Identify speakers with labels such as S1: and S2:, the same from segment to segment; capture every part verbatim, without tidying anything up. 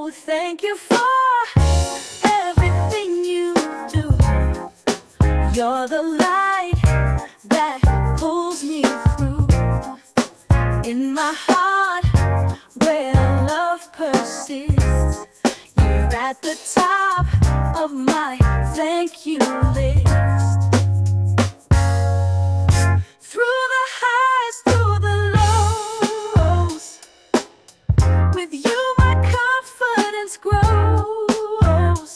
S1: Oh, thank you for everything you do. You're the light that pulls me through. In my heart, where love persists, you're at the top of my thank you list. Through the highs, through the lows, with you my confidence grows.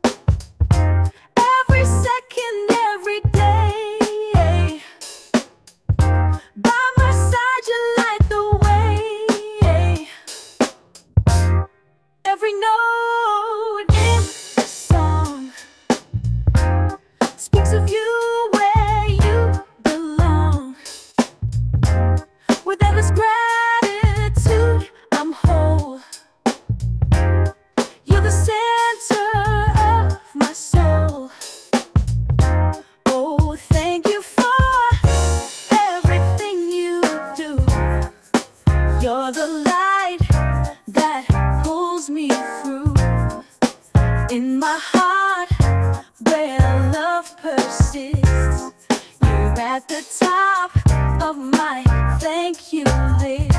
S1: Every second, every day, by my side you light the way. Every note in the song speaks of you, where you belong. With endless gratitude, I'm whole. You're the center of my soul. Oh, thank you for everything you do. You're the light that pulls me through. In my heart, where love persists, you're at the top of my thank you list.